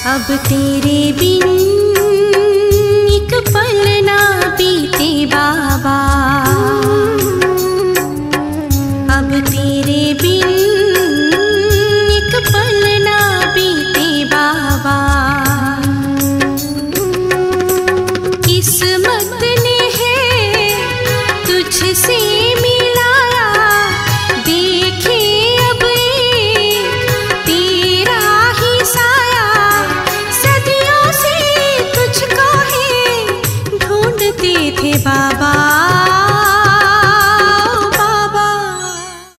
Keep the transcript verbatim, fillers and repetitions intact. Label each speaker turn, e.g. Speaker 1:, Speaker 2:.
Speaker 1: अब तेरे बिन एक पल ना बीते बाबा, अब तेरे बिन